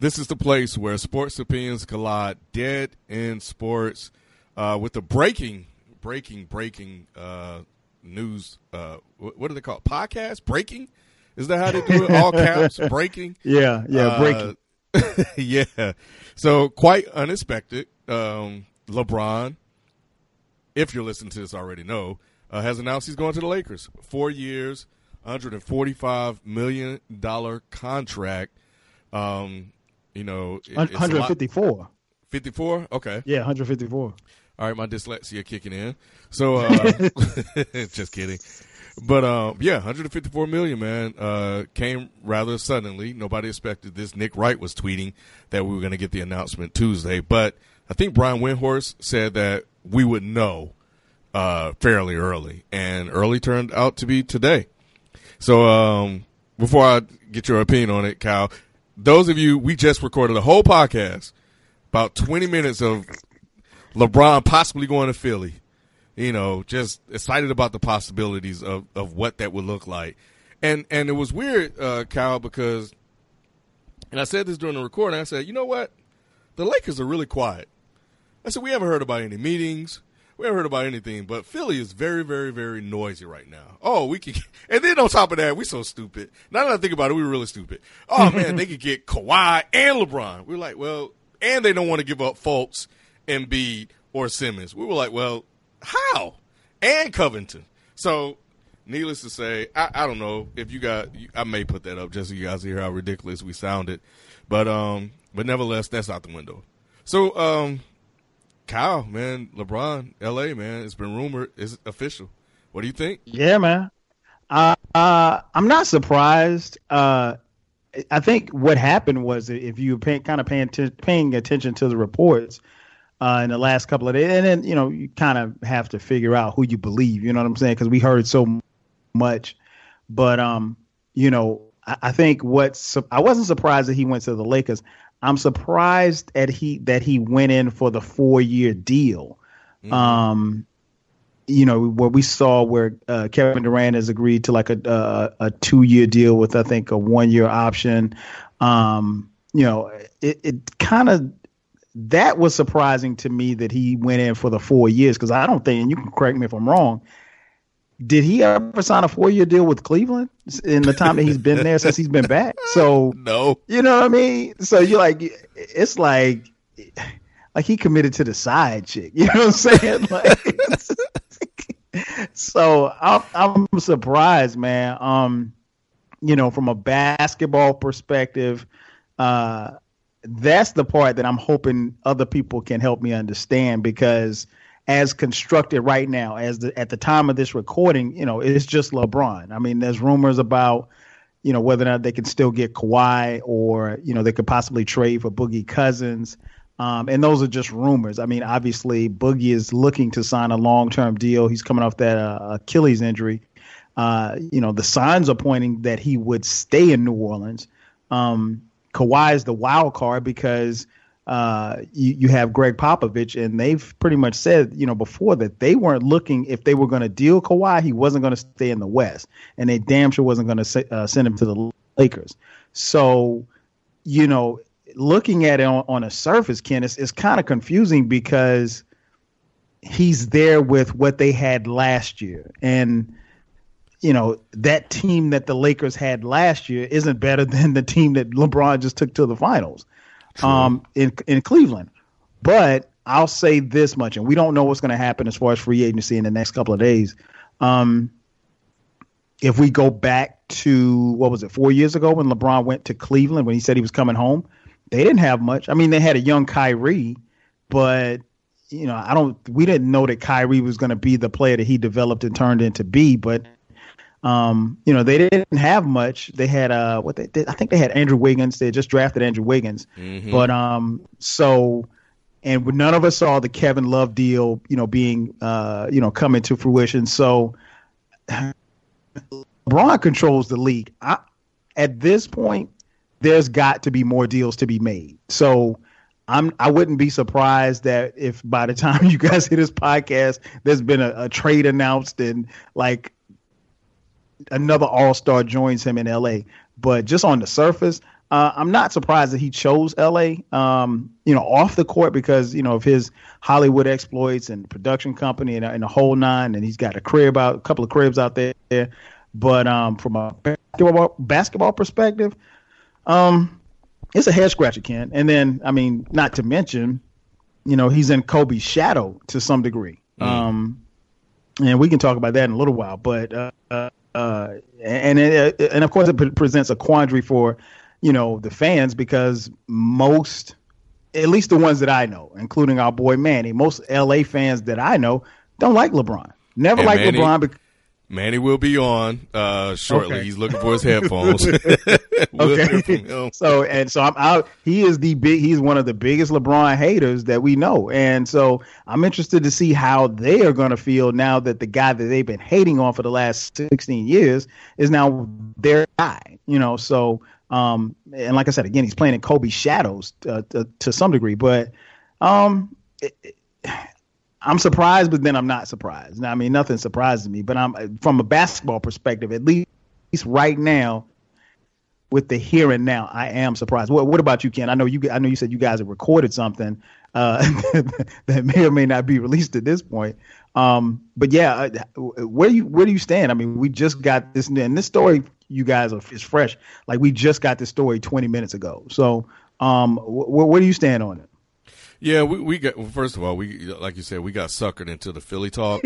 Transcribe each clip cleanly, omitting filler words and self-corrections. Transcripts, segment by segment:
This is the place where sports opinions collide. Dead in Sports, with the breaking news. What do they call it? Podcast? Breaking? Is that how they do it? All caps? Breaking? Yeah, breaking. Yeah. So quite unexpected. LeBron, if you're listening to this already know, has announced he's going to the Lakers. 4 years, $145 million contract. 154. 54? Okay. Yeah, 154. All right, my dyslexia kicking in. So, just kidding. But, $154 million, man, came rather suddenly. Nobody expected this. Nick Wright was tweeting that we were going to get the announcement Tuesday. But I think Brian Windhorst said that we would know fairly early. And early turned out to be today. So, before I get your opinion on it, Kyle, those of you, we just recorded a whole podcast, about 20 minutes of LeBron possibly going to Philly. Just excited about the possibilities of what that would look like. And it was weird, Kyle, because, and I said this during the recording, I said, you know what? The Lakers are really quiet. I said, we haven't heard about any meetings. We haven't heard about anything, but Philly is very, very, very noisy right now. Oh, we can, and then on top of that, we're so stupid. Now that I think about it, we were really stupid. Oh man, they could get Kawhi and LeBron. We're like, well, and they don't want to give up Fultz, Embiid, or Simmons. We were like, well, how? And Covington. So, needless to say, I don't know if you got. I may put that up just so you guys hear how ridiculous we sounded, but nevertheless, that's out the window. So, Kyle, man, LeBron, LA, man, it's been rumored. It's official. What do you think? Yeah, man. I'm not surprised. I think what happened was if you paying attention to the reports in the last couple of days, and then, you kind of have to figure out who you believe, you know what I'm saying? Because we heard so much. But, I think I wasn't surprised that he went to the Lakers. I'm surprised that he went in for the 4-year deal. Mm-hmm. What we saw where Kevin Durant has agreed to like a 2-year deal with, I think, a 1-year option. It kind of, that was surprising to me that he went in for the 4 years, because I don't think, and you can correct me if I'm wrong, did he ever sign a 4-year deal with Cleveland in the time that he's been there since he's been back? So no, you know what I mean? So you're like, it's like he committed to the side chick. You know what I'm saying? Like, so I'm surprised, man. From a basketball perspective, that's the part that I'm hoping other people can help me understand, because as constructed right now, at the time of this recording, it's just LeBron. I mean, there's rumors about, whether or not they can still get Kawhi, or, they could possibly trade for Boogie Cousins. And those are just rumors. I mean, obviously, Boogie is looking to sign a long-term deal. He's coming off that Achilles injury. The signs are pointing that he would stay in New Orleans. Kawhi is the wild card because you have Greg Popovich, and they've pretty much said, before that they weren't looking, if they were going to deal Kawhi, he wasn't going to stay in the West, and they damn sure wasn't going to send him to the Lakers. So, looking at it on a surface, Ken, it's kind of confusing, because he's there with what they had last year. And, that team that the Lakers had last year isn't better than the team that LeBron just took to the finals in Cleveland. But I'll say this much, and we don't know what's going to happen as far as free agency in the next couple of days. If we go back to, 4 years ago when LeBron went to Cleveland, when he said he was coming home, they didn't have much. I mean, they had a young Kyrie, but we didn't know that Kyrie was going to be the player that he developed and turned into be. But they didn't have much. They had I think they had Andrew Wiggins. They had just drafted Andrew Wiggins. Mm-hmm. But and none of us saw the Kevin Love deal, being coming to fruition. So LeBron controls the league. At this point, there's got to be more deals to be made. So I wouldn't be surprised that if by the time you guys hear this podcast, there's been a trade announced and like another all-star joins him in LA. But just on the surface, I'm not surprised that he chose LA, off the court because, of his Hollywood exploits and production company and the whole nine. And he's got a couple of cribs out there. But from a basketball perspective, it's a head scratcher, Ken. And then, not to mention, he's in Kobe's shadow to some degree. And we can talk about that in a little while. But and of course, it presents a quandary for the fans, because most, at least the ones that I know, including our boy Manny, most LA fans that I know don't like LeBron. Never liked LeBron. Manny will be on shortly. Okay. He's looking for his headphones. Okay. So I'm out. He's one of the biggest LeBron haters that we know. And so I'm interested to see how they are going to feel now that the guy that they've been hating on for the last 16 years is now their guy, so and like I said, again, he's playing in Kobe's shadows to some degree, but I'm surprised, but then I'm not surprised. Now, nothing surprises me, but I'm from a basketball perspective, at least right now, with the here and now, I am surprised. What about you, Ken? I know you said you guys have recorded something that may or may not be released at this point. But yeah, where do you stand? We just got this, and this story, you guys is fresh. Like, we just got this story 20 minutes ago. So, where do you stand on it? Yeah, we got. Well, first of all, we, like you said, we got suckered into the Philly talk.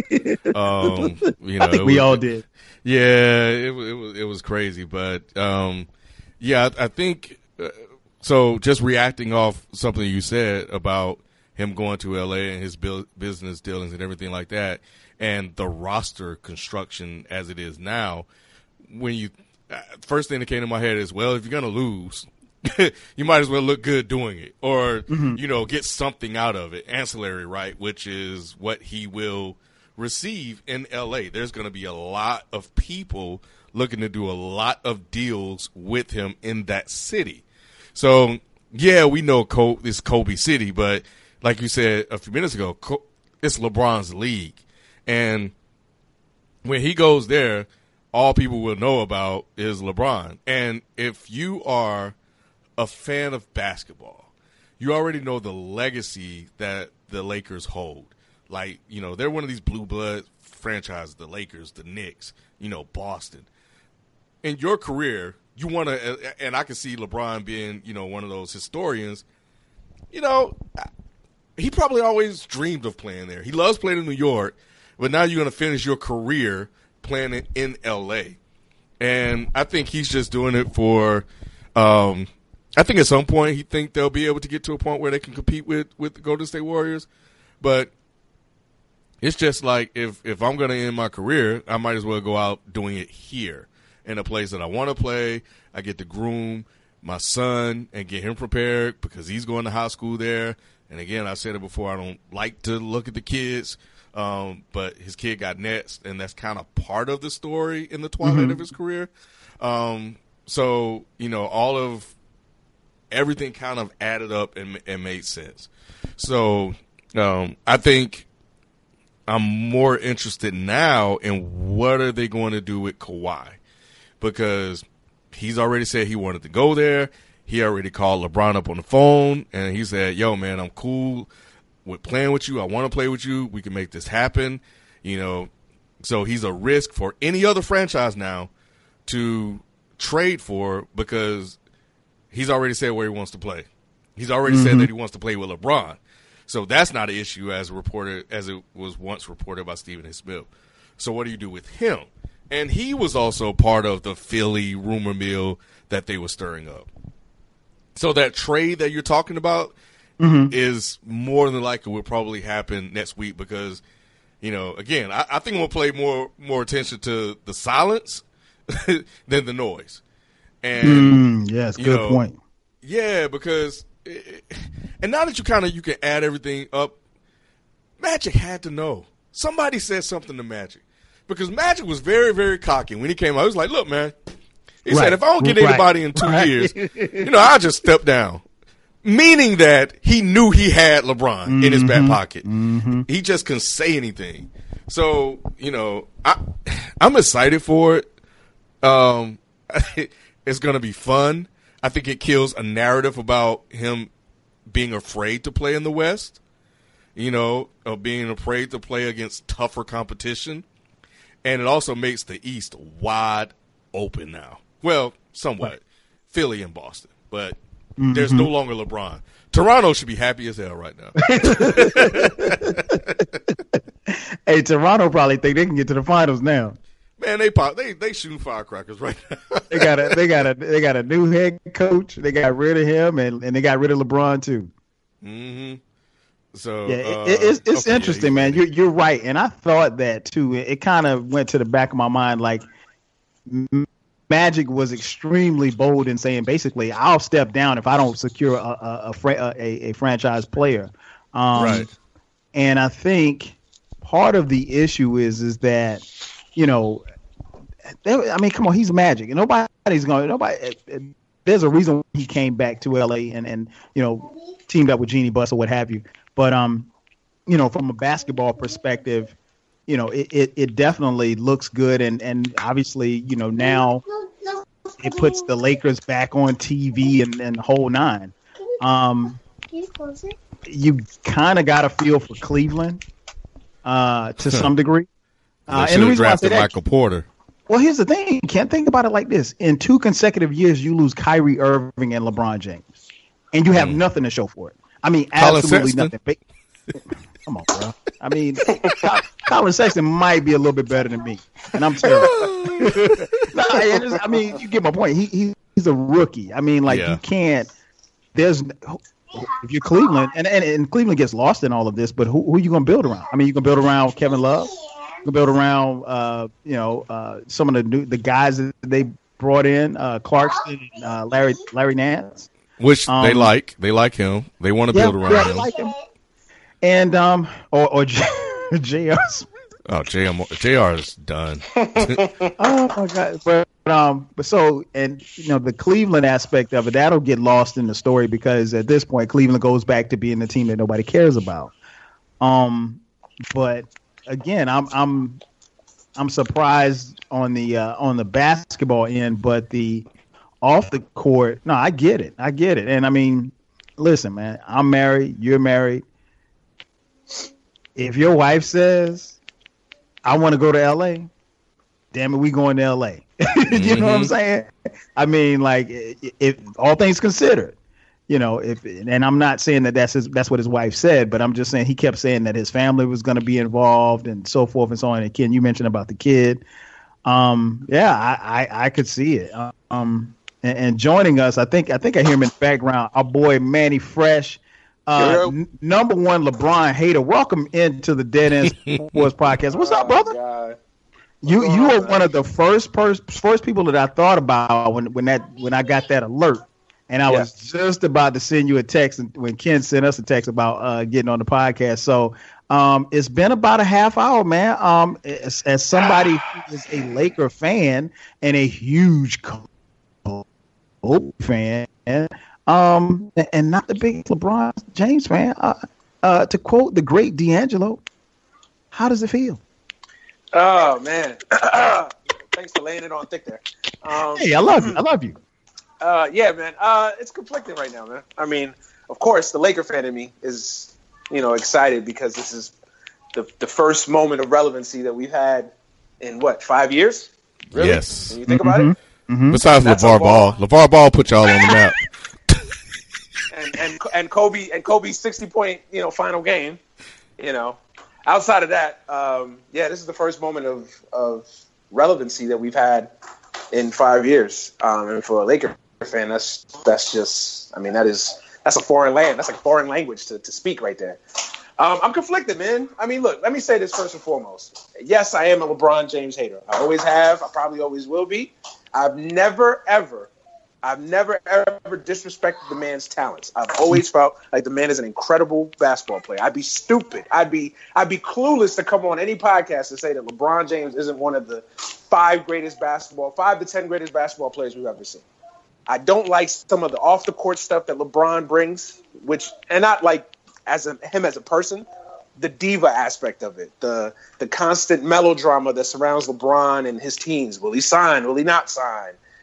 I think we all did. Yeah, it was crazy, but yeah, I think so. Just reacting off something you said about him going to LA and his business dealings and everything like that, and the roster construction as it is now. When you first thing that came to my head is, well, if you're gonna lose, you might as well look good doing it, or get something out of it, ancillary, right? Which is what he will receive in LA. There's going to be a lot of people looking to do a lot of deals with him in that city. So yeah, we know this Kobe City, but like you said a few minutes ago, it's LeBron's league, and when he goes there, all people will know about is LeBron. And if you are a fan of basketball, you already know the legacy that the Lakers hold. Like, they're one of these blue blood franchises, the Lakers, the Knicks, Boston. In your career, you want to, and I can see LeBron being, one of those historians, he probably always dreamed of playing there. He loves playing in New York, but now you're going to finish your career playing in L.A. And I think he's just doing it for I think at some point he think they'll be able to get to a point where they can compete with the Golden State Warriors. But it's just like, if I'm going to end my career, I might as well go out doing it here in a place that I want to play. I get to groom my son and get him prepared because he's going to high school there. And again, I said it before, I don't like to look at the kids. But his kid got next, and that's kind of part of the story in the twilight of his career. So, all of everything kind of added up and made sense. So, I think I'm more interested now in what are they going to do with Kawhi, because he's already said he wanted to go there. He already called LeBron up on the phone, and he said, yo, man, I'm cool with playing with you. I want to play with you. We can make this happen. So he's a risk for any other franchise now to trade for, because he's already said where he wants to play. He's already said that he wants to play with LeBron. So that's not an issue as it was once reported by Stephen A. Smith. So what do you do with him? And he was also part of the Philly rumor mill that they were stirring up. So that trade that you're talking about is more than likely will probably happen next week, because, again, I think we'll pay more attention to the silence than the noise. And yes, good point. Yeah, because and now that you can add everything up, Magic had to know. Somebody said something to Magic, because Magic was very, very cocky when he came out. He was like, "Look, man," he said, "if I don't get anybody in 2 years, I'll just step down." Meaning that he knew he had LeBron in his back pocket. He just couldn't say anything. So, I'm excited for it. It's going to be fun. I think it kills a narrative about him being afraid to play in the West, of being afraid to play against tougher competition. And it also makes the East wide open now. Well, somewhat. Right. Philly and Boston. But there's no longer LeBron. Toronto should be happy as hell right now. Hey, Toronto probably think they can get to the finals now. Man, they shooting firecrackers right now. they got a new head coach. They got rid of him, and they got rid of LeBron too. Mm-hmm. So yeah, it's interesting, man. You're right, and I thought that too. It kind of went to the back of my mind, like Magic was extremely bold in saying, basically, I'll step down if I don't secure a franchise player. Right. And I think part of the issue is that, come on, he's Magic, and there's a reason he came back to LA and teamed up with Jeannie Buss or what have you. But from a basketball perspective, it definitely looks good, and obviously, now it puts the Lakers back on TV and the whole nine. You kind of got a feel for Cleveland to some degree. And the reason drafted Michael Porter. Well, here's the thing. You can't think about it like this. In 2 consecutive years, you lose Kyrie Irving and LeBron James, and you have nothing to show for it. I mean, absolutely nothing. Come on, bro. I mean, Colin Sexton might be a little bit better than me, and I'm terrible. You get my point. He's a rookie. I mean, you can't. If you're Cleveland, and Cleveland gets lost in all of this, but who are you going to build around? I mean, you can build around Kevin Love. You can build around, some of the guys that they brought in, Clarkson, and Larry Nance. Which they like. They like him. They want to build around him. They like him. And or JR. Oh, JR is done. Oh my God! But so, and the Cleveland aspect of it, that'll get lost in the story because at this point Cleveland goes back to being the team that nobody cares about. But again, I'm surprised on the basketball end, but the off the court, no, I get it. And I mean, listen, man, I'm married, you're married. If your wife says, I want to go to LA, damn it, we going to LA. You know what I'm saying? I mean, if all things considered, and I'm not saying that's what his wife said, but I'm just saying he kept saying that his family was going to be involved and so forth and so on. And Ken, you mentioned about the kid. I could see it. And joining us, I think I hear him in the background, our boy Manny Fresh. Number one LeBron hater. Welcome into the Dead End Sports Podcast. What's up, brother? God. You were one of the first people that I thought about when I got that alert, and I was just about to send you a text when Ken sent us a text about getting on the podcast. So it's been about a half hour, man. As somebody who is a Laker fan and a huge Kobe fan. And not the big LeBron James fan. To quote the great D'Angelo, how does it feel? Oh man, thanks for laying it on thick there. Hey, I love you. Yeah, man. It's conflicting right now, man. I mean, of course, the Laker fan in me is, excited because this is the first moment of relevancy that we've had in 5 years? Really? Yes. When you think about it. Mm-hmm. Besides LeVar Ball. LeVar Ball put y'all on the map. And Kobe's 60-point final game. Outside of that, this is the first moment of relevancy that we've had in 5 years. And for a Laker fan, that's just, I mean, that's a foreign land. That's like foreign language to speak right there. I'm conflicted, man. I mean, look, let me say this first and foremost. Yes, I am a LeBron James hater. I always have. I probably always will be. I've never, ever disrespected the man's talents. I've always felt like the man is an incredible basketball player. I'd be stupid. I'd be clueless to come on any podcast and say that LeBron James isn't one of the 5 to 10 greatest basketball players we've ever seen. I don't like some of the off the court stuff that LeBron brings, and not like him as a person, the diva aspect of it, the constant melodrama that surrounds LeBron and his teams. Will he sign? Will he not sign?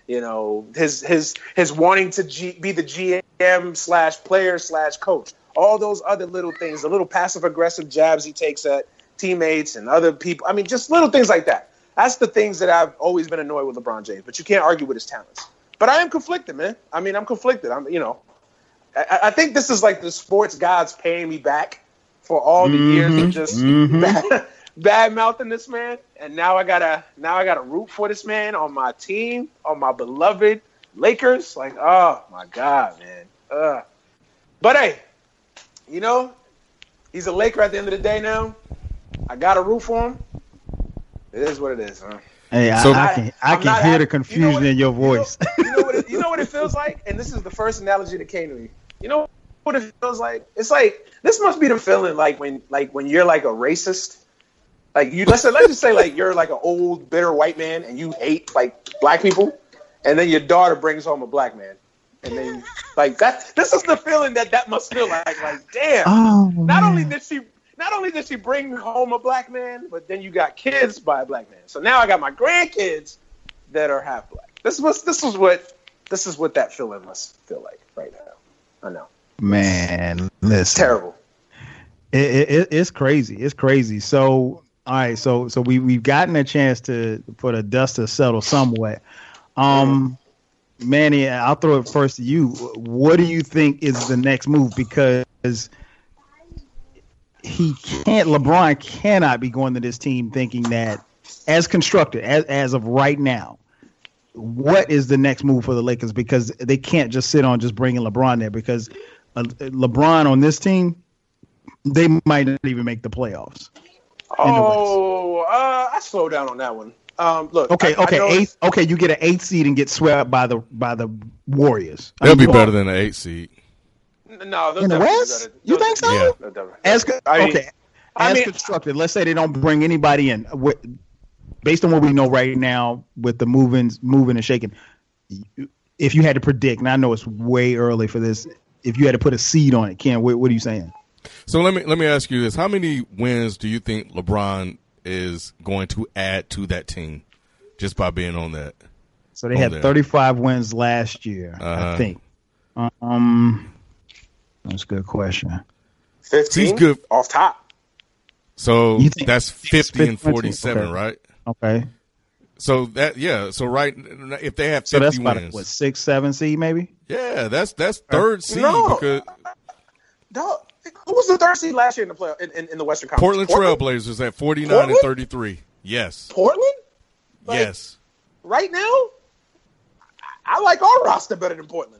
You know, his wanting to be the GM/player/coach. All those other little things, the little passive-aggressive jabs he takes at teammates and other people. I mean, just little things like that. That's the things that I've always been annoyed with LeBron James. But you can't argue with his talents. But I am conflicted, man. I mean, I'm conflicted. I think this is like the sports gods paying me back for all the years of just bad mouthing this man. And now I gotta root for this man on my team, on my beloved Lakers. Like, oh my God, man. But hey, you know, he's a Laker at the end of the day now. I got to root for him. It is what it is, huh? Hey, so I can hear the confusion in your voice. You know what it feels like? And this is the first analogy that came to me. You know what it feels like? It's like, this must be the feeling like when you're like a racist. Like let's just say like you're like an old bitter white man and you hate like black people, and then your daughter brings home a black man. And then, like that, this is the feeling that must feel like. Like, damn. Oh, not only did she bring home a black man, but then you got kids by a black man. So now I got my grandkids that are half black. This is what that feeling must feel like right now. I know. Man, listen. It's terrible. It's crazy. It's crazy. So, all right. So we've gotten a chance for the dust to settle somewhat. Manny, I'll throw it first to you. What do you think is the next move? Because LeBron cannot be going to this team thinking that, as constructed, as of right now, what is the next move for the Lakers? Because they can't just sit on just bringing LeBron there, because LeBron on this team, they might not even make the playoffs. I slow down on that one. Look. Okay. Eighth. Okay, you get an 8th seed and get swept by the Warriors. They'll be better than an 8th seed. No, in the West. You think so? Yeah. As constructed. Let's say they don't bring anybody in. Based on what we know right now with the moving and shaking, if you had to predict, and I know it's way early for this, if you had to put a seed on it, Ken, what are you saying? So let me ask you this: how many wins do you think LeBron is going to add to that team just by being on that? So they had 35 wins last year, I think. That's a good question. 15 He's good off top. So that's 50 and 47, right? Okay. So so right, if they have 50 so that's wins, about, what, 6, 7 seed maybe? Yeah, that's third seed. Because who was the 3rd seed last year in the play in the Western Conference? Portland Trailblazers at 49 and 33. Yes. Portland? Yes. Right now, I like our roster better than Portland.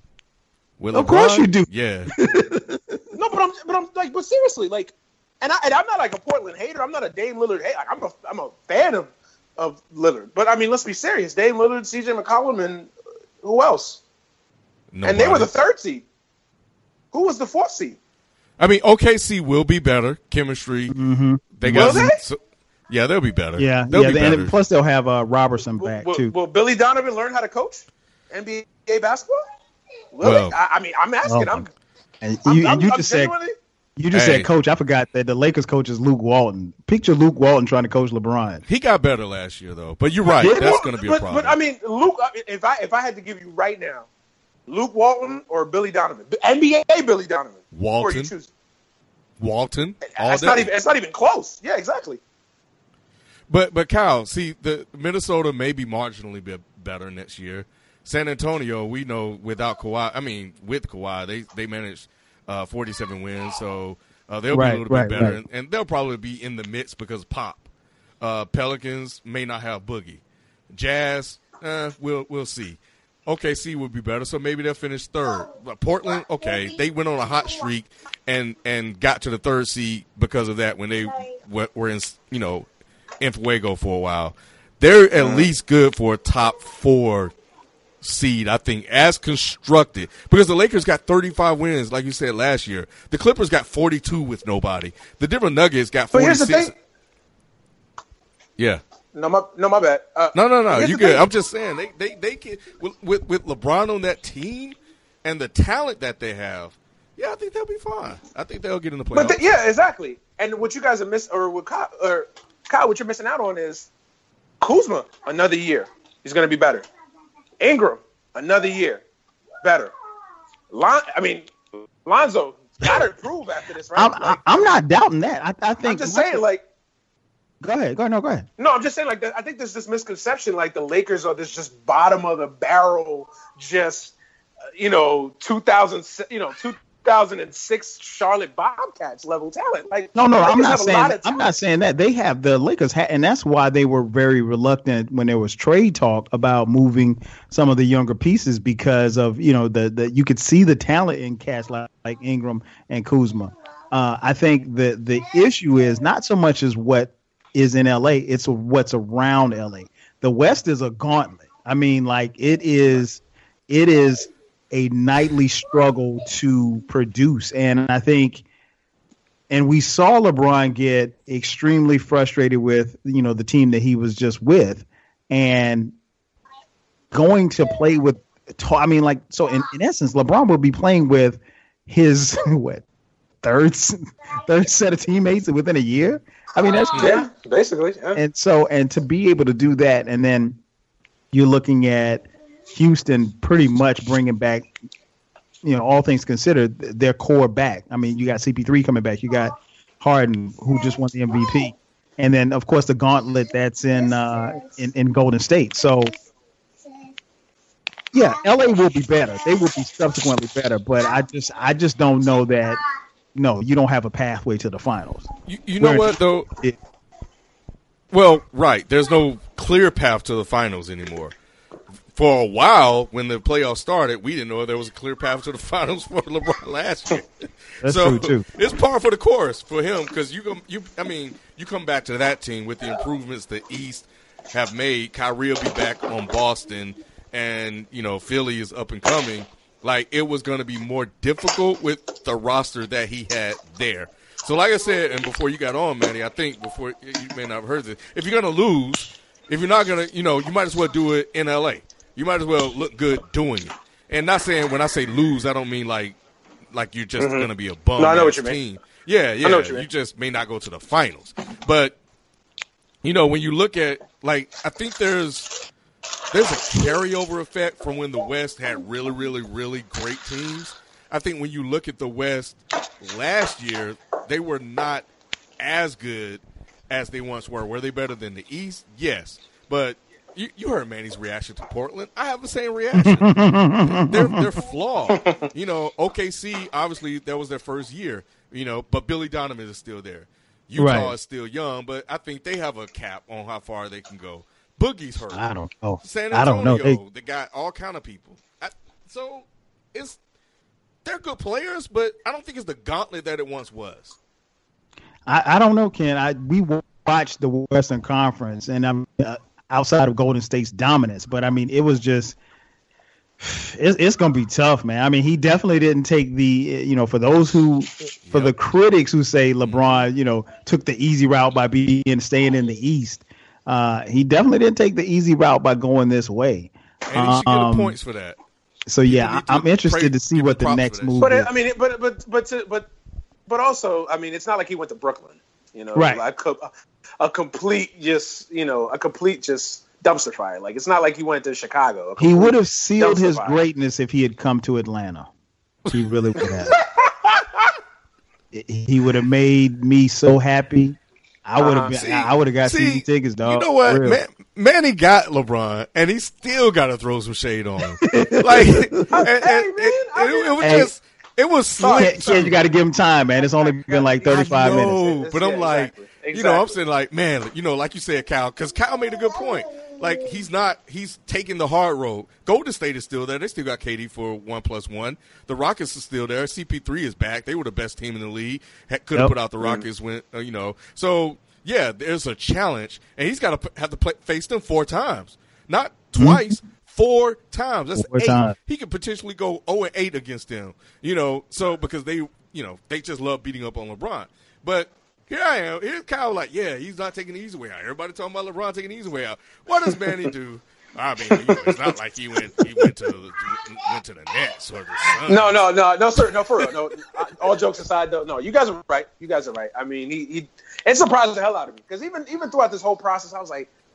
Of course you do. Yeah. No, but seriously, like, and I'm not like a Portland hater. I'm not a Dame Lillard hater. Like, I'm a fan of Lillard. But I mean, let's be serious. Dame Lillard, CJ McCollum, and who else? Nobody. And they were the 3rd seed. Who was the 4th seed? I mean, OKC will be better chemistry. Mm-hmm. They got yeah, they'll be better. Yeah, they'll be better. And plus they'll have Robertson back too. Will Billy Donovan learn how to coach NBA basketball? Will he? I mean, I'm asking. You just said coach. I forgot that the Lakers coach is Luke Walton. Picture Luke Walton trying to coach LeBron. He got better last year though, but you're right. That's going to be a problem. But I mean, Luke. If I had to give you right now, Luke Walton or Billy Donovan, NBA Billy Donovan. Walton. Who are you choosing? Walton. It's not even close. Yeah, exactly. But Kyle, see, the Minnesota may be marginally better next year. San Antonio, we know without Kawhi. I mean, with Kawhi, they managed 47 wins, so they'll be a little bit better, and they'll probably be in the midst because of Pop. Pelicans may not have Boogie. Jazz, we'll see. OKC would be better, so maybe they'll finish 3rd. But Portland, okay, they went on a hot streak and got to the 3rd seed because of that when they were in in Fuego for a while. They're at least good for a top 4 seed, I think, as constructed. Because the Lakers got 35 wins, like you said, last year. The Clippers got 42 with nobody. The Denver Nuggets got 46. But here's the thing. Yeah. No, my bad. No. You good? I'm just saying they can with LeBron on that team and the talent that they have. Yeah, I think they'll be fine. I think they'll get in the playoffs. But yeah, exactly. And what you guys are missing, or Kyle, what you're missing out on is Kuzma. Another year, he's going to be better. Ingram, another year, better. Lonzo got to improve after this, right? I'm not doubting that. I think. I'm just saying, like. Go ahead. No, go ahead. No, I'm just saying, like, I think there's this misconception, like the Lakers are this just bottom of the barrel, just 2006 Charlotte Bobcats level talent. Like, no, I'm not saying that. They have the Lakers, and that's why they were very reluctant when there was trade talk about moving some of the younger pieces because of the you could see the talent in cats like Ingram and Kuzma. I think the issue is not so much as what is in LA, it's what's around LA. The West is a gauntlet. I mean, like it is a nightly struggle to produce. And I think, and we saw LeBron get extremely frustrated with, the team that he was just with and going to play with, so in essence, LeBron will be playing with his, third set of teammates within a year. I mean, that's yeah, basically. Yeah. And to be able to do that, and then you're looking at Houston pretty much bringing back, all things considered, their core back. I mean, you got CP3 coming back. You got Harden, who just won the MVP, and then of course the gauntlet that's in Golden State. So, yeah, LA will be better. They will be subsequently better, but I just don't know that. No, you don't have a pathway to the finals. You know what, though? Well, right. There's no clear path to the finals anymore. For a while, when the playoffs started, we didn't know there was a clear path to the finals for LeBron last year. That's true, too. It's par for the course for him because you come back to that team with the improvements the East have made. Kyrie will be back on Boston, and, Philly is up and coming. Like, it was going to be more difficult with the roster that he had there. So, like I said, and before you got on, Manny, I think before you may not have heard this, if you're going to lose, if you're not going to, you might as well do it in L.A. You might as well look good doing it. And not saying when I say lose, I don't mean like you're just going to be a bum. No, I know what you team. mean. Yeah. I know what you mean. You just may not go to the finals. But, when you look at, I think there's a carryover effect from when the West had really, really, really great teams. I think when you look at the West last year, they were not as good as they once were. Were they better than the East? Yes. But you heard Manny's reaction to Portland. I have the same reaction. They're flawed. OKC, obviously, that was their first year, but Billy Donovan is still there. Utah is still young, but I think they have a cap on how far they can go. Boogie's hurt. I don't know. San Antonio, they got all kind of people. They're good players, but I don't think it's the gauntlet that it once was. I don't know, Ken. We watched the Western Conference, and I'm outside of Golden State's dominance, but I mean, it was just it's going to be tough, man. I mean, he definitely didn't take the for those the critics who say LeBron took the easy route by staying in the East. He definitely didn't take the easy route by going this way. And he should get points for that. So yeah, I'm interested to see what the next move but is. I mean, but also, I mean, it's not like he went to Brooklyn, right? Like a complete dumpster fire. Like, it's not like he went to Chicago. He would have sealed his greatness if he had come to Atlanta. He really would have. He would have made me so happy. I would have got season tickets, dog. You know what? Manny got LeBron, and he still got to throw some shade on him. It was slick. Yeah, you got to give him time, man. It's only been like 35 minutes. But I'm like, exactly. I'm saying like, man, like you said, Cal, because Cal made a good point. Like, he's taking the hard road. Golden State is still there. They still got KD for 1+1. The Rockets are still there. CP3 is back. They were the best team in the league. Could have put out the Rockets when, So, yeah, there's a challenge. And he's got to have to face them 4 times. Not twice, 4 times. That's 8. Times. He could potentially go 0-8 against them. So because they just love beating up on LeBron. But here I am. Here's Kyle like, yeah, he's not taking the easy way out. Everybody talking about LeBron taking the easy way out. What does Manny do? I mean, it's not like he went to the Nets or the Suns. No, sir. No, for real. No, all jokes aside, though. No, you guys are right. I mean, he it surprised the hell out of me because even throughout this whole process, I was like,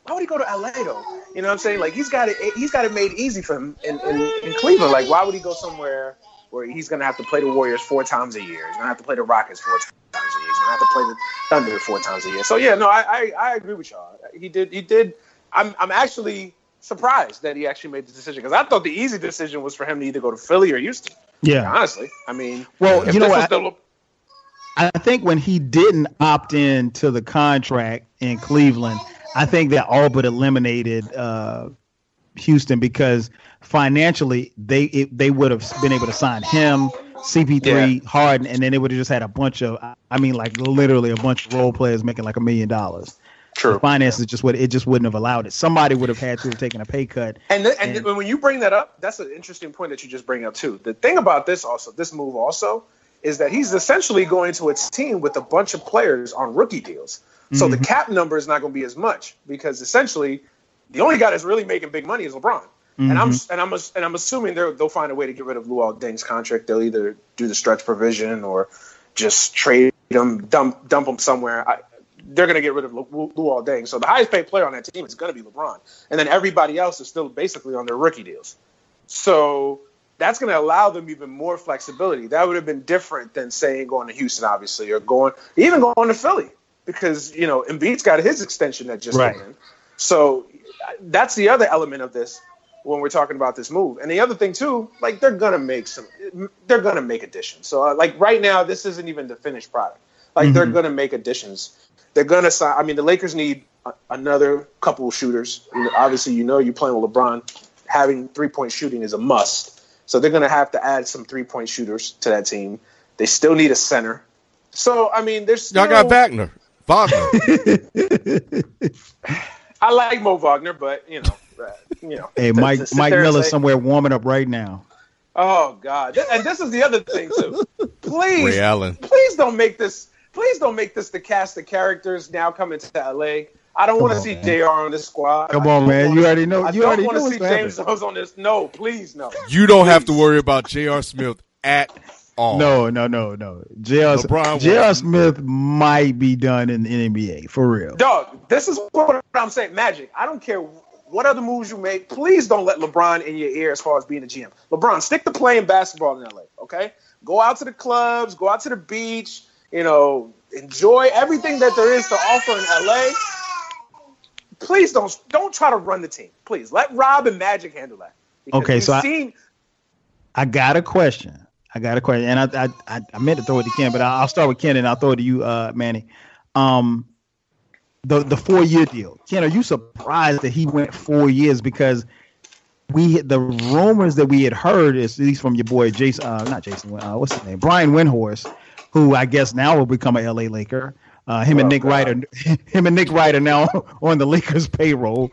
Why would he go to LA though? You know what I'm saying? Like he's got it made easy for him in Cleveland. Like why would he go somewhere where he's gonna have to play the Warriors 4 times a year? He's gonna have to play the Rockets 4 times a year. He's gonna have to play the Thunder 4 times a year. So yeah, no, I agree with y'all. He did. I'm actually surprised that he actually made the decision because I thought the easy decision was for him to either go to Philly or Houston. Yeah, honestly, I mean, well, you know what? I think when he didn't opt in to the contract in Cleveland, I think that all but eliminated Houston because financially they would have been able to sign him, CP3, Harden, and then they would have just had a bunch of, like literally a bunch of role players making like $1 million. True. The finances just wouldn't have allowed it. Somebody would have had to have taken a pay cut. And when you bring that up, that's an interesting point that you just bring up too. The thing about this move also, is that he's essentially going to a team with a bunch of players on rookie deals. So the cap number is not going to be as much because essentially the only guy that's really making big money is LeBron. And I'm assuming they'll find a way to get rid of Luol Deng's contract. They'll either do the stretch provision or just trade him, dump him somewhere. They're going to get rid of Luol Deng. So the highest paid player on that team is going to be LeBron. And then everybody else is still basically on their rookie deals. So that's going to allow them even more flexibility. That would have been different than saying going to Houston, obviously, or even going to Philly because, Embiid's got his extension that just came in. So that's the other element of this when we're talking about this move. And the other thing too, like they're going to make additions. So like right now, this isn't even the finished product. Like they're going to make additions. They're going to sign. The Lakers need another couple of shooters. Obviously, you're playing with LeBron. Having 3-point shooting is a must. So they're going to have to add some 3-point shooters to that team. They still need a center. So, there's still... Y'all got Wagner. I like Mo Wagner, but, Hey, Mike Miller's somewhere warming up right now. Oh, God. And this is the other thing, too. Please, Ray Allen. Please don't make this the cast of characters now coming to L.A. I don't want to see JR on this squad. Come on, man. You already know. I don't want to see James Jones on this. No, please, no. You don't have to worry about J.R. Smith at all. No. J.R. Smith might be done in the NBA, for real. Dog, this is what I'm saying. Magic, I don't care what other moves you make. Please don't let LeBron in your ear as far as being a GM. LeBron, stick to playing basketball in L.A., okay? Go out to the clubs. Go out to the beach. Enjoy everything that there is to offer in L.A., please don't try to run the team. Please let Rob and Magic handle that. Okay, so I got a question. And I meant to throw it to Ken, but I'll start with Ken and I'll throw it to you, Manny. The 4-year deal. Ken, are you surprised that he went 4 years? Because the rumors that we had heard is at least from your boy what's his name? Brian Windhorst, who I guess now will become an LA Laker. Him and Nick Wright are now on the Lakers payroll.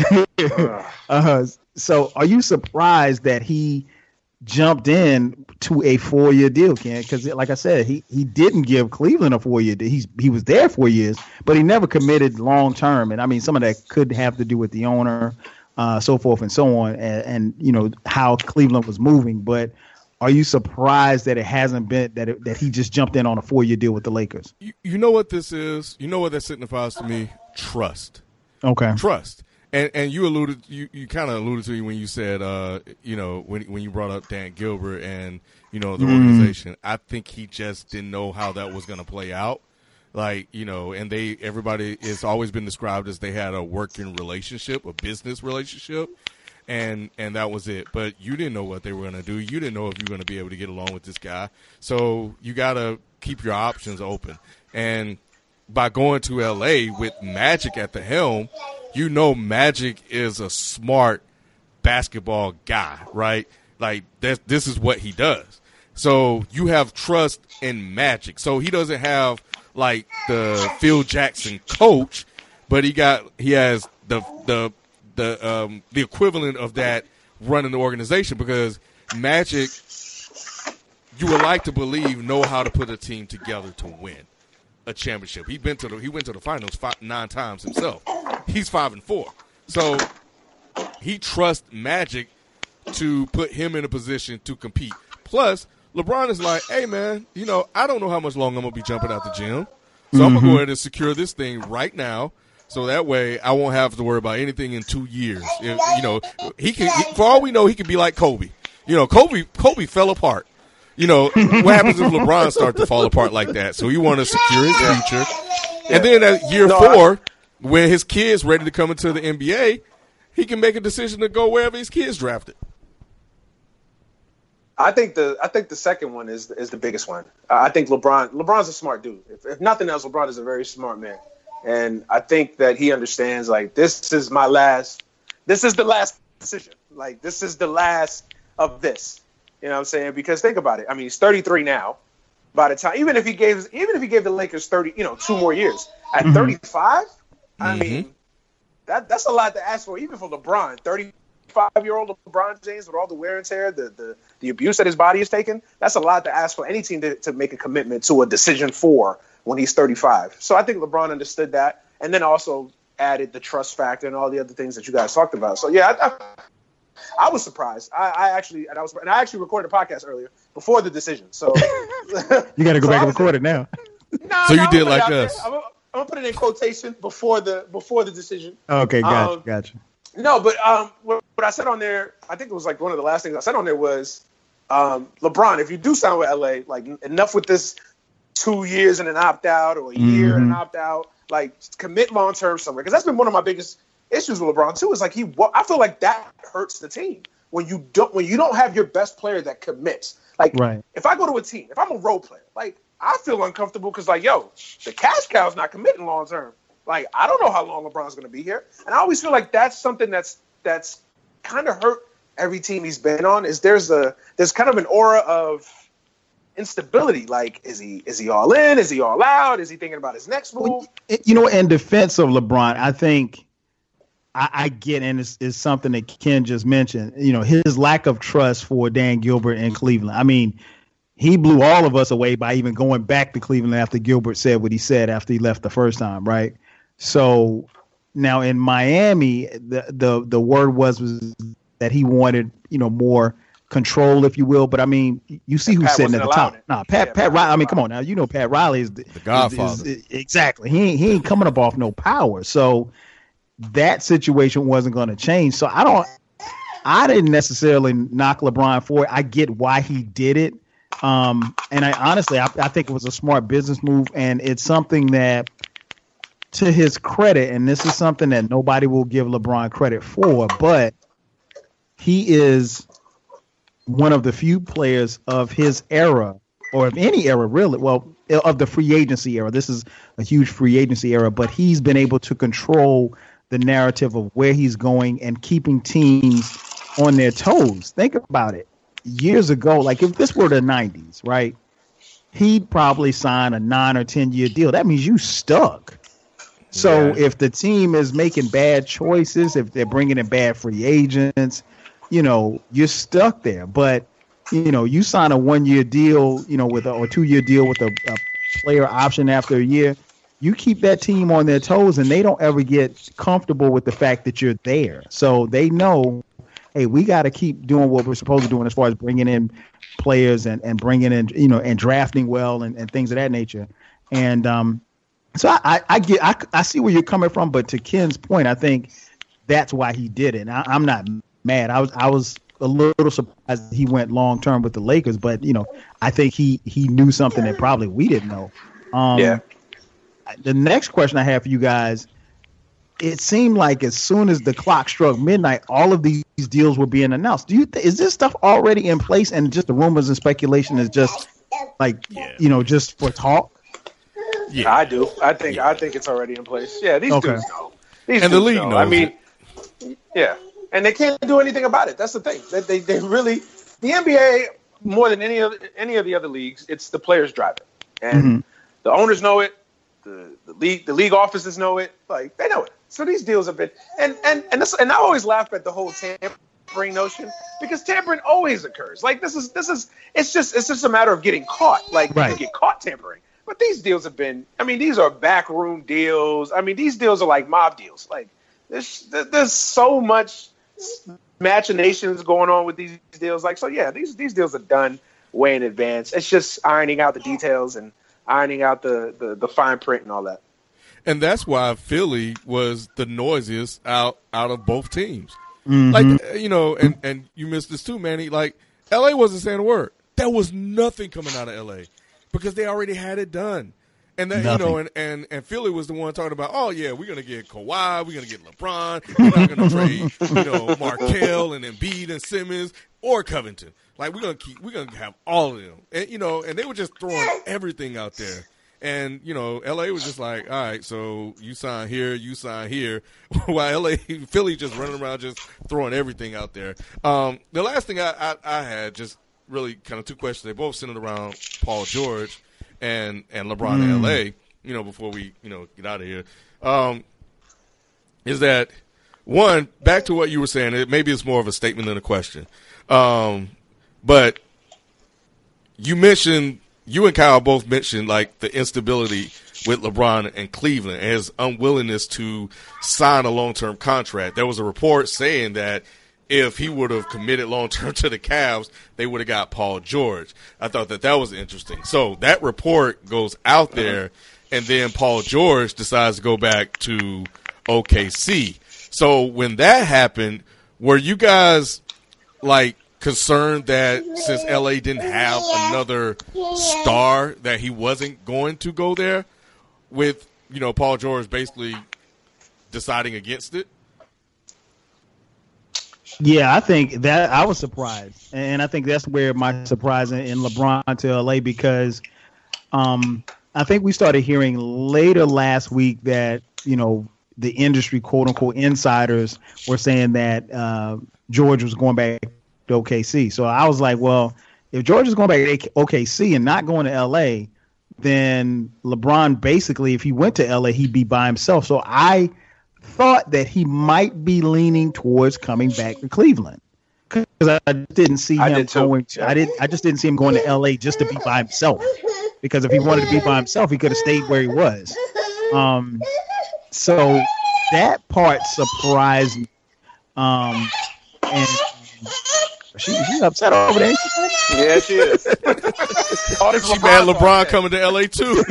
So are you surprised that he jumped in to a 4-year deal, Ken? Because like I said, he didn't give Cleveland a 4-year deal. He was there 4 years, but he never committed long term. And some of that could have to do with the owner, so forth and so on, and how Cleveland was moving. But are you surprised that it hasn't been that he just jumped in on a 4-year deal with the Lakers? You know what this is? You know what that signifies to me? Trust. Okay. Trust. And you kind of alluded to it when you said, when you brought up Dan Gilbert and, the organization. I think he just didn't know how that was going to play out. And everybody it's always been described as they had a working relationship, a business relationship. And that was it. But you didn't know what they were going to do. You didn't know if you were going to be able to get along with this guy. So you got to keep your options open. And by going to L.A. with Magic at the helm, Magic is a smart basketball guy, right? Like, this is what he does. So you have trust in Magic. So he doesn't have, like, the Phil Jackson coach, but he has the equivalent of that running the organization, because Magic, you would like to believe, know how to put a team together to win a championship. He went to the finals 9 times himself. He's 5-4. So he trusts Magic to put him in a position to compete. Plus, LeBron is like, hey, man, I don't know how much longer I'm going to be jumping out the gym. So I'm going to go ahead and secure this thing right now. So that way, I won't have to worry about anything in 2 years. He can. For all we know, he could be like Kobe. Kobe fell apart. What happens if LeBron starts to fall apart like that? So he want to secure his future. And then at year 4, when his kid's ready to come into the NBA, he can make a decision to go wherever his kid's drafted. I think the second one is the biggest one. I think LeBron's a smart dude. If nothing else, LeBron is a very smart man. And I think that he understands, like, this is the last decision. Like, this is the last of this. You know what I'm saying? Because think about it. I mean, he's 33 now. By the time, even if he gave the Lakers 2 more years, at 35, I mean, that's a lot to ask for, even for LeBron. 35-year-old LeBron James with all the wear and tear, the abuse that his body has taken. That's a lot to ask for any team to make a commitment to a decision for when he's 35. So I think LeBron understood that, and then also added the trust factor and all the other things that you guys talked about. So yeah, I was surprisrised. I actually recorded a podcast earlier before the decision. So you got to go back and record it now. So you did like us. I'm gonna put it in quotation before the decision. Okay, gotcha. No, but what I said on there, I think it was like one of the last things I said on there was, LeBron, if you do sign with LA, like, enough with this 2 years and an opt out or a year and an opt out, like, commit long term somewhere, because that's been one of my biggest issues with LeBron too. Is like I feel like that hurts the team when you don't have your best player that commits. Like, if I go to a team, if I'm a role player, like, I feel uncomfortable because, like, yo, the cash cow's not committing long term. Like, I don't know how long LeBron's going to be here, and I always feel like that's something that's kind of hurt every team he's been on. Is there's kind of an aura of instability. Like, is he all in? Is he all out? Is he thinking about his next move? In defense of LeBron, I think I get, and it's something that Ken just mentioned. His lack of trust for Dan Gilbert in Cleveland. I mean, he blew all of us away by even going back to Cleveland after Gilbert said what he said after he left the first time, right? So now in Miami, the word was that he wanted, more control, if you will. But I mean, you see who's sitting at the top. Pat Riley. I mean, come on now. Pat Riley is the Godfather. Exactly. He ain't coming up off no power. So that situation wasn't going to change. So I didn't necessarily knock LeBron for it. I get why he did it. And I think it was a smart business move, and it's something that, to his credit, and this is something that nobody will give LeBron credit for, but he is one of the few players of his era, or of any era really, well, of the free agency era. This is a huge free agency era, but he's been able to control the narrative of where he's going and keeping teams on their toes. Think about it. Years ago, like, if this were the 90s, right, he'd probably sign a 9 or 10 year deal. That means you stuck. So if the team is making bad choices, if they're bringing in bad free agents, you're stuck there. But, you sign a 1 year deal, or 2 year deal with a player option after a year, you keep that team on their toes, and they don't ever get comfortable with the fact that you're there. So they know, hey, we got to keep doing what we're supposed to do as far as bringing in players and bringing in, and drafting well and things of that nature. And, so I see where you're coming from, but to Ken's point, I think that's why he did it. And I'm not mad. I was a little surprised he went long term with the Lakers, but I think he knew something that probably we didn't know. The next question I have for you guys: it seemed like as soon as the clock struck midnight, all of these deals were being announced. Is this stuff already in place, and just the rumors and speculation is just like just for talk? Yeah, I do. I think it's already in place. Yeah, these dudes know. The league knows. I mean, yeah, and they can't do anything about it. That's the thing. They really, the NBA more than any of the other leagues, it's the players drive it, and the owners know it. The league offices know it. Like, they know it. So these deals have been, and I always laugh at the whole tampering notion, because tampering always occurs. Like, this is it's just a matter of getting caught. Like, you get caught tampering. But these deals have been, I mean, these are backroom deals. I mean, these deals are like mob deals. Like, there's so much machinations going on with these deals. Like, so yeah, these deals are done way in advance. It's just ironing out the details and ironing out the fine print and all that. And that's why Philly was the noisiest out of both teams. Mm-hmm. Like, and you missed this too, Manny. Like, LA wasn't saying a word. There was nothing coming out of LA because they already had it done. And that, and Philly was the one talking about, oh yeah, we're gonna get Kawhi, we're gonna get LeBron, we're not gonna trade, Markelle and Embiid and Simmons or Covington. Like we're gonna have all of them, and they were just throwing everything out there. And, LA was just like, all right, so you sign here, while Philly just running around just throwing everything out there. The last thing I had, just really kind of two questions. They both centered around Paul George and LeBron in LA, before we, get out of here. Is that, one, back to what you were saying, maybe it's more of a statement than a question. But you and Kyle both mentioned like the instability with LeBron and Cleveland and his unwillingness to sign a long-term contract. There was a report saying that if he would have committed long-term to the Cavs, they would have got Paul George. I thought that was interesting. So that report goes out there, and then Paul George decides to go back to OKC. So when that happened, were you guys like concerned that since LA didn't have another star that he wasn't going to go there with, Paul George basically deciding against it? Yeah, I think that I was surprised. And I think that's where my surprise in LeBron to LA, because I think we started hearing later last week that, the industry, quote unquote, insiders were saying that George was going back to OKC. So I was like, well, if George is going back to OKC and not going to LA, then LeBron basically, if he went to LA, he'd be by himself. So I thought that he might be leaning towards coming back to Cleveland, because I didn't see him going to, I just didn't see him going to LA just to be by himself, because if he wanted to be by himself, he could have stayed where he was. So that part surprised me. And she's upset over there. Yeah, she is. She mad LeBron coming to LA too.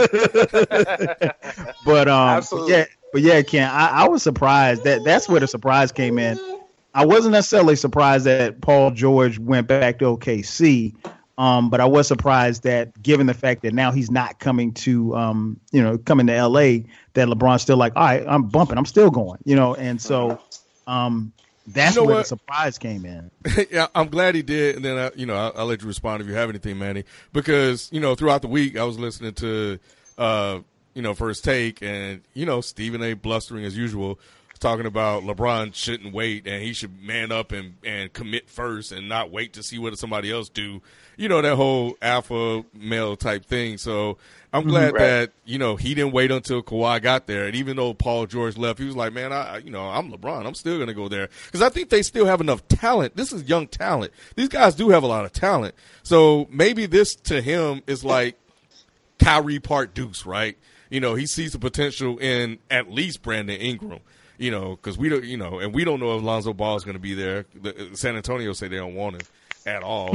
But absolutely. Yeah, Ken, I was surprised that's where the surprise came in. I wasn't necessarily surprised that Paul George went back to OKC, but I was surprised that, given the fact that now he's not coming to coming to LA, that LeBron's still like, all right, I'm bumping, I'm still going, and so that's where the surprise came in. Yeah, I'm glad he did, and then I'll let you respond if you have anything, Manny, because throughout the week I was listening to First Take, and Stephen A. blustering as usual, talking about LeBron shouldn't wait and he should man up and commit first and not wait to see what somebody else do. That whole alpha male type thing. So I'm glad that, he didn't wait until Kawhi got there. And even though Paul George left, he was like, man, I'm LeBron. I'm still going to go there. Because I think they still have enough talent. This is young talent. These guys do have a lot of talent. So maybe this to him is like Kyrie part Deuce, right? He sees the potential in at least Brandon Ingram. Because we don't, and we don't know if Lonzo Ball is going to be there. San Antonio say they don't want him at all,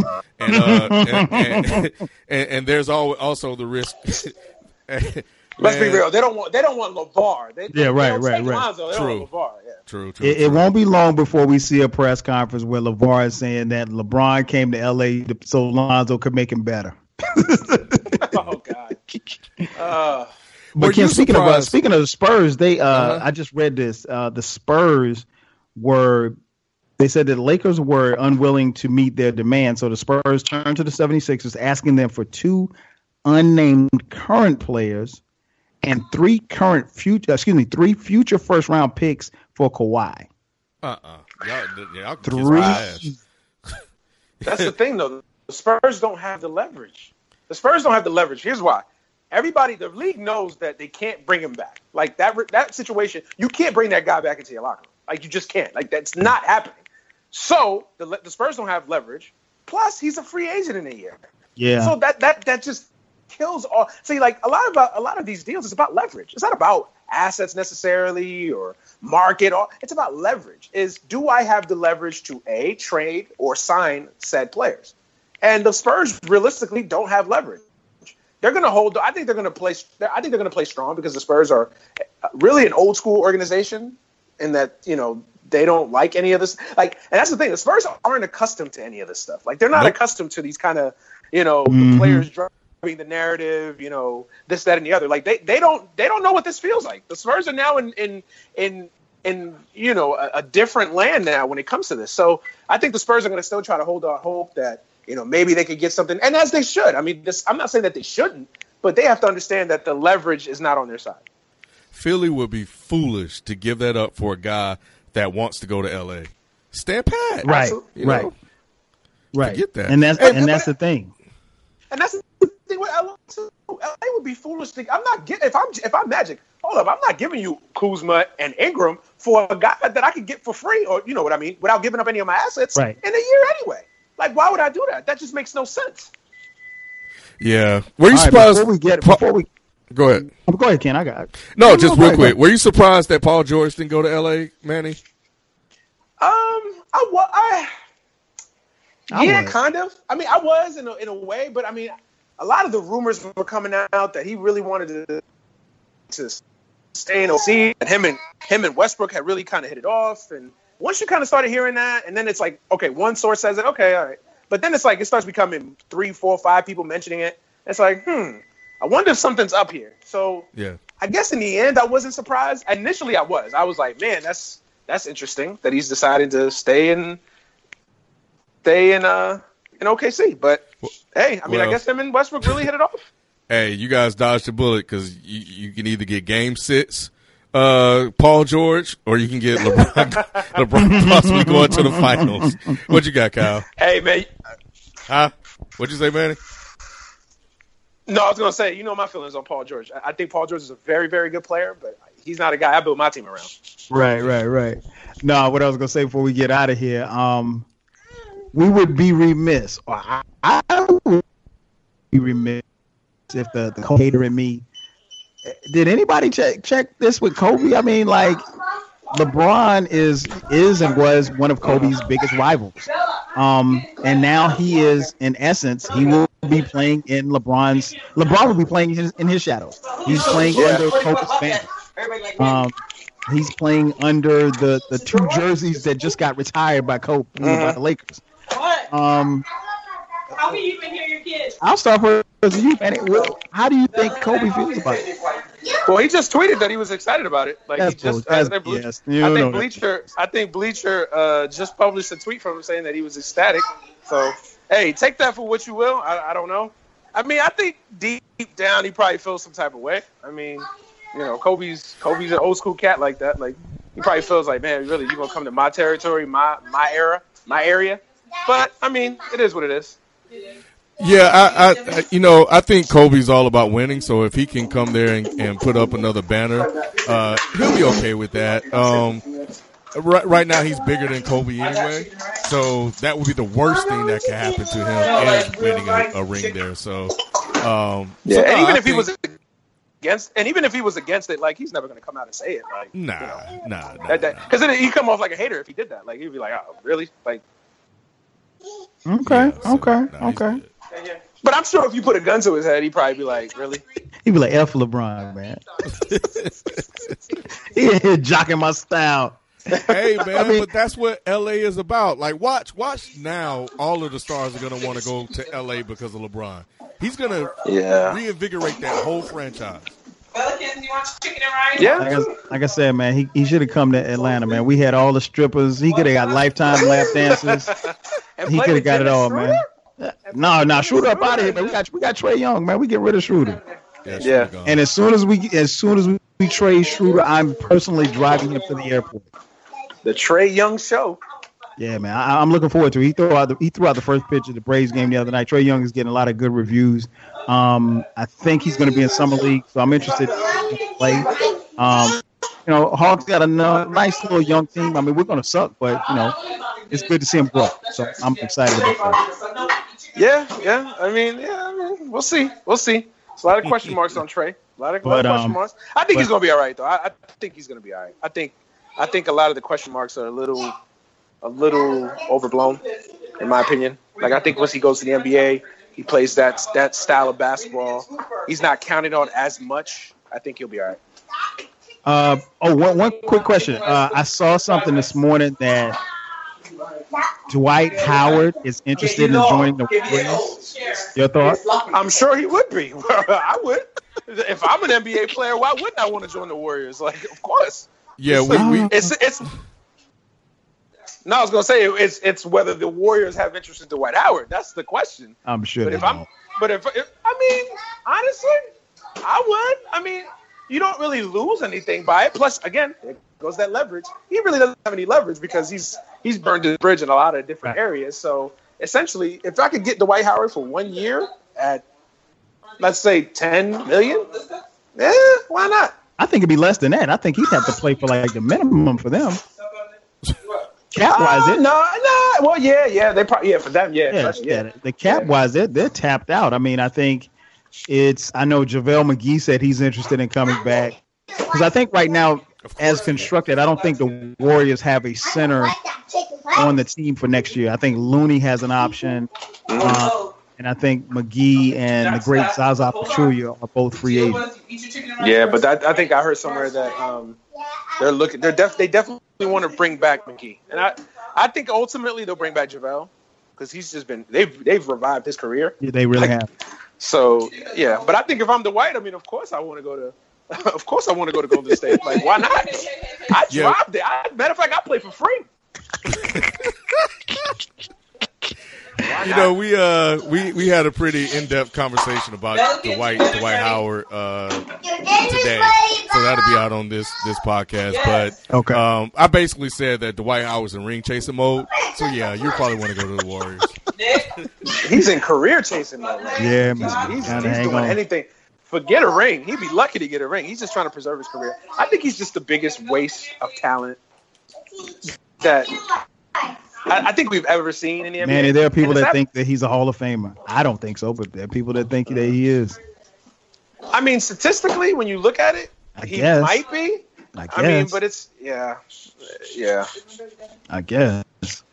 and there's also the risk. Let's be real. They don't want LeVar. Right. Lonzo, True. LeVar, yeah. True. It won't be long before we see a press conference where LeVar is saying that LeBron came to LA so Lonzo could make him better. Oh God. But Ken, speaking of the Spurs, they I just read this. The Spurs they said that the Lakers were unwilling to meet their demand, so the Spurs turned to the 76ers, asking them for 2 unnamed current players and 3 future first round picks for Kawhi. Y'all 3. That's the thing, though. The Spurs don't have the leverage. Here's why. The league knows that they can't bring him back. Like that situation, you can't bring that guy back into your locker room. Like, you just can't. Like, that's not happening. So the Spurs don't have leverage. Plus, he's a free agent in a year. Yeah. So that just kills all. See, like a lot of these deals, it's about leverage. It's not about assets necessarily or market. It's about leverage. Do I have the leverage to A, trade or sign said players? And the Spurs realistically don't have leverage. they're going to hold. I think they're going to play. I think they're going to play strong because the Spurs are really an old school organization, in that they don't like any of this. Like, and that's the thing. The Spurs aren't accustomed to any of this stuff. Like, they're not accustomed to these kind of the players driving the narrative. This, that, and the other. Like, they don't know what this feels like. The Spurs are now in a different land now when it comes to this. So I think the Spurs are going to still try to hold out hope that maybe they could get something, and as they should. I mean, I'm not saying that they shouldn't, but they have to understand that the leverage is not on their side. Philly would be foolish to give that up for a guy that wants to go to L.A. Stand pat, right? Right. Forget that, and that's the thing. And that's the thing with LA. LA would be foolish to. I'm not getting if I'm Magic. Hold up, I'm not giving you Kuzma and Ingram for a guy that I could get for free, or you know what I mean, without giving up any of my assets in a year anyway. Like, why would I do that? That just makes no sense. Yeah. Were you surprised? Before we go ahead. Go ahead, Ken. I got it. No, just real quick. Were you surprised that Paul George didn't go to L.A., Manny? Yeah, kind of. I mean, I was in a way, but I mean, a lot of the rumors were coming out that he really wanted to stay in OC, and him and Westbrook had really kind of hit it off. And once you kind of started hearing that, and then it's like, okay, one source says it, okay, all right. But then it's like it starts becoming 3, 4, 5 people mentioning it. It's like, I wonder if something's up here. So yeah, I guess in the end, I wasn't surprised. Initially, I was. I was like, man, that's interesting that he's decided to stay in OKC. But hey, I mean, I guess him and Westbrook really hit it off. Hey, you guys dodged the bullet because you can either get game 6, Paul George, or you can get LeBron possibly going to the finals. What you got, Kyle? Hey, man. Huh? What'd you say, Manny? No, I was going to say, my feelings on Paul George. I think Paul George is a very, very good player, but he's not a guy I built my team around. Right. No, what I was going to say before we get out of here, we would be remiss, or I would be remiss if the hater in me. Did anybody check this with Kobe? I mean, like, LeBron is and was one of Kobe's biggest rivals. And now he is, in essence, he will be playing in LeBron will be playing in his shadow. He's playing under Kobe's banner. He's playing under the 2 jerseys that just got retired by Kobe by the Lakers. How can you even hear your kids? I'll start with you, man. How do you think Kobe feels about it? Well, he just tweeted that he was excited about it. Like, that's he just, I think Bleacher just published a tweet from him saying that he was ecstatic. So, hey, take that for what you will. I don't know. I mean, I think deep down he probably feels some type of way. I mean, Kobe's an old school cat like that. Like, he probably feels like, man, really, you gonna come to my territory, my era, my area? But I mean, it is what it is. Yeah, I think Kobe's all about winning. So if he can come there and put up another banner, he'll be okay with that. Right now, he's bigger than Kobe anyway, so that would be the worst thing that could happen to him is winning a ring there. So, even if he was against it, like, he's never going to come out and say it. Like, nah. Because then he'd come off like a hater if he did that. Like, he'd be like, "Oh, really?" Like, okay. But I'm sure if you put a gun to his head, he'd probably be like, "Really?" He'd be like, "F LeBron, man." He here jocking my style. Hey, man, but that's what LA is about. Like, watch now. All of the stars are going to want to go to LA because of LeBron. He's going to reinvigorate that whole franchise. Pelicans, you want chicken and rice? Yeah. Like I said, man, he should have come to Atlanta, man. We had all the strippers. He could have got lifetime lap dances. He could have got it all, man. No, Schroeder up out of here, man. We got Trae Young, man. We get rid of Schroeder. Yeah. And as soon as we trade Schroeder, I'm personally driving him to the airport. The Trae Young show. Yeah, man. I'm looking forward to it. He threw out the first pitch of the Braves game the other night. Trae Young is getting a lot of good reviews. I think he's going to be in summer league, so I'm interested in play. Hawks got a nice little young team. I mean, we're going to suck, but it's good to see him grow. So I'm excited about that. Yeah. I mean, we'll see. There's a lot of question marks on Trae. A lot of question marks. I think he's going to be all right, though. I think he's going to be all right. I think a lot of the question marks are a little overblown, in my opinion. Like, I think once he goes to the NBA, He plays that style of basketball. He's not counted on as much. I think he'll be all right. One quick question. I saw something this morning that Dwight Howard is interested in joining the Warriors. Your thoughts? I'm sure he would be. I would. If I'm an NBA player, why wouldn't I want to join the Warriors? Like, of course. Yeah, it's. No, I was gonna say it's whether the Warriors have interest in Dwight Howard. That's the question. I'm sure. But if I mean, honestly, I would. I mean, you don't really lose anything by it. Plus, again, there goes that leverage. He really doesn't have any leverage because he's burned his bridge in a lot of different areas. So essentially, if I could get Dwight Howard for 1 year at, let's say, $10 million, why not? I think it'd be less than that. I think he'd have to play for like the minimum for them. Cap wise, no. Well, yeah. They probably for them, yeah. The cap wise, they're tapped out. I mean, I think I know JaVale McGee said he's interested in coming back because I think right now, as constructed, I don't think the Warriors have a center on the team for next year. I think Looney has an option, and I think McGee and the great Zaza Pachulia are both free agents. Yeah, but I think I heard somewhere that they definitely want to bring back McGee, and I think ultimately they'll bring back JaVale because he's just been they've revived his career. Yeah, they really have. So yeah, but I think if I'm Dwight, I mean, of course I want to go to Golden State. Like, why not? I dropped it. Matter of fact, I play for free. You know, we had a pretty in-depth conversation about Dwight Howard today, so that'll be out on this podcast. But okay, I basically said that Dwight Howard's in ring chasing mode. So yeah, you probably want to go to the Warriors. He's in career chasing mode. Yeah, man. He's doing anything. Forget a ring. He'd be lucky to get a ring. He's just trying to preserve his career. I think he's just the biggest waste of talent that I think we've ever seen in the NBA. Man, there are people that think that he's a Hall of Famer. I don't think so, but there are people that think that he is. I mean, statistically, when you look at it, he might be. I mean, but it's yeah. I guess.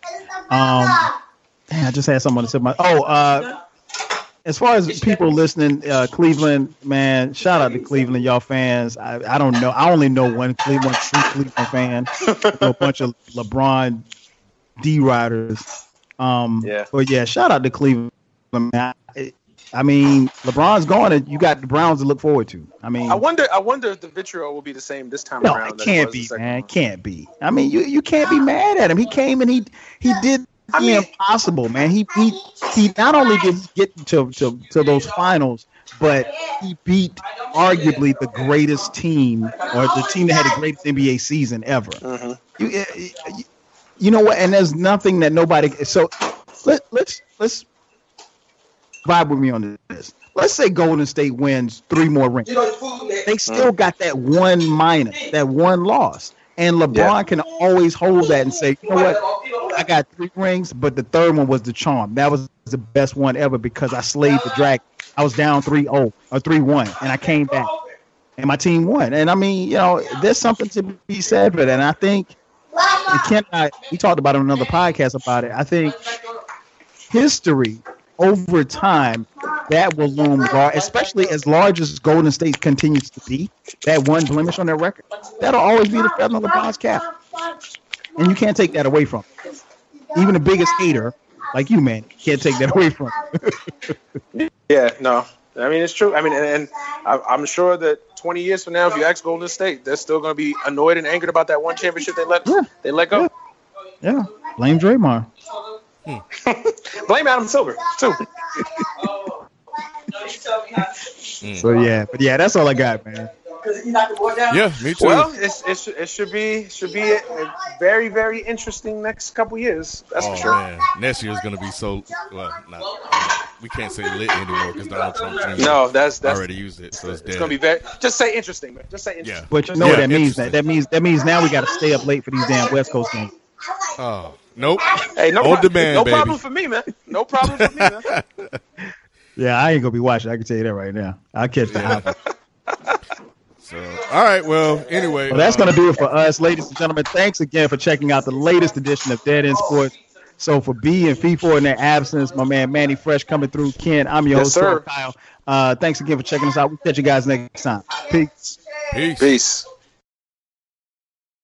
I just had someone to say as far as people listening, Cleveland, man, shout out to Cleveland, y'all fans. I don't know. I only know one true Cleveland fan. A bunch of LeBron D-riders. But yeah, shout out to Cleveland, man. I mean, LeBron's gone, and you got the Browns to look forward to. I mean, I wonder if the vitriol will be the same this time around. No, it can't be, man. It can't be. I mean, you can't be mad at him. He came and he did the impossible, man. He not only did he get to those finals, but he beat arguably the greatest team, or the team that had the greatest NBA season ever. Mm-hmm. You know what? And there's nothing that nobody. So let's vibe with me on this. Let's say Golden State wins 3 more rings. They still got that one minus, that one loss. And LeBron can always hold that and say, you know what? I got 3 rings, but the third one was the charm. That was the best one ever because I slayed the dragon. I was down 3-0 or 3-1, and I came back, and my team won. And I mean, you know, there's something to be said for that. And I think we talked about it on another podcast about it. I think history over time, that will loom large, especially as large as Golden State continues to be. That one blemish on their record, that'll always be the feather on LeBron's cap, and you can't take that away from him. Even the biggest hater, like you, man, can't take that away from him. Yeah, no, I mean it's true. I mean, and I'm sure that 20 years from now, if you ask Golden State, they're still going to be annoyed and angered about that one championship they let go. Yeah, blame Draymond. Blame Adam Silver too. So yeah, that's all I got, man. Yeah, me too. Well, it should be a very, very interesting next couple years. That's for sure. Man. Next year is going to be so we can't say lit anymore because Donald Trump that's already used it, so it's dead. It's going to be very. Just say interesting, man. Just say interesting. Yeah. But you know what that means? That means now we got to stay up late for these damn West Coast games. Oh, nope. Hey, no problem for me, man. No problem for me, man. Yeah, I ain't gonna be watching. I can tell you that right now. I'll catch the highlights. So, all right. Well, anyway, that's gonna do it for us, ladies and gentlemen. Thanks again for checking out the latest edition of Dead End Sports. So for B and Fee4 in their absence, my man Manny Fresh coming through. Ken, I'm your host, sir. Kyle. Thanks again for checking us out. We'll catch you guys next time. Peace. Peace. Peace.